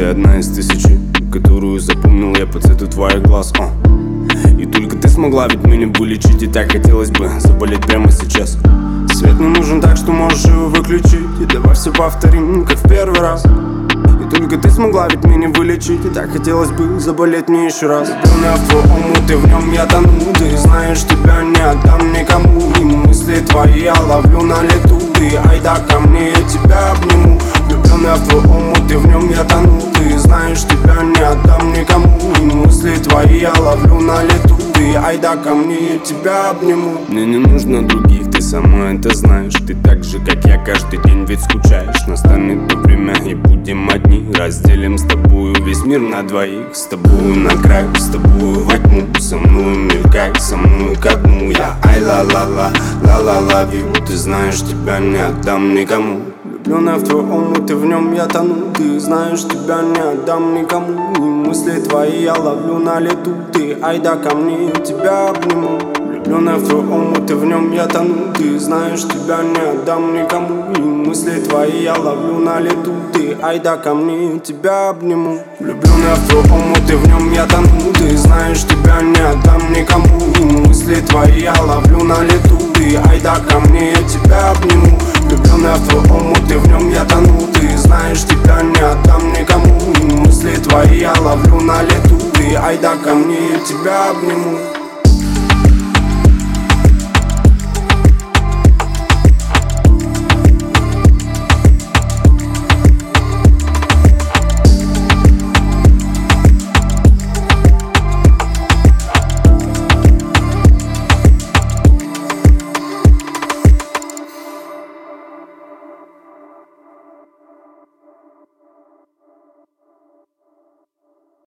Ты одна из тысячи, которую запомнил я по цвету твоих глаз. И только ты смогла ведь меня вылечить. И так хотелось бы заболеть прямо сейчас. Свет не нужен, так что можешь его выключить. И давай все повторим, как в первый раз. И только ты смогла ведь меня вылечить. И так хотелось бы заболеть мне еще раз. Люблю в твой омут, и в нем я тону. Ты знаешь, тебя не отдам никому. И мысли твои я ловлю на лету. Ты айда ко мне, я тебя обниму. Влюблен в твой омут, и в нем я тону. Ты знаешь, тебя не отдам никому. И мысли твои я ловлю на лету. Ты айда ко мне, я тебя обниму. Мне не нужно других, ты сама это знаешь. Ты так же, как я, каждый день ведь скучаешь. Настанет то время, и будем одни. Разделим с тобою весь мир на двоих. С тобою на край, с тобою во тьму. Со мной мелькай, со мной ко дну. Я ай-ла-ла-ла, ла-ла-ла вью. Ты знаешь, тебя не отдам никому. Влюблённая в твой омут, и в нем я тону. Ты знаешь, тебя не отдам никому. И мысли твои я ловлю на лету. Ты айда ко мне, я тебя обниму. Влюблённая в твой омут, и в нем я тону. Ты знаешь, тебя не отдам никому. И мысли твои я ловлю на лету. Ты айда ко мне, я тебя обниму. Влюблённая в твой омут, и в нем я тону. Ты знаешь, тебя не отдам никому. И мысли твои я ловлю на лету. Ты айда ко мне, я тебя обниму.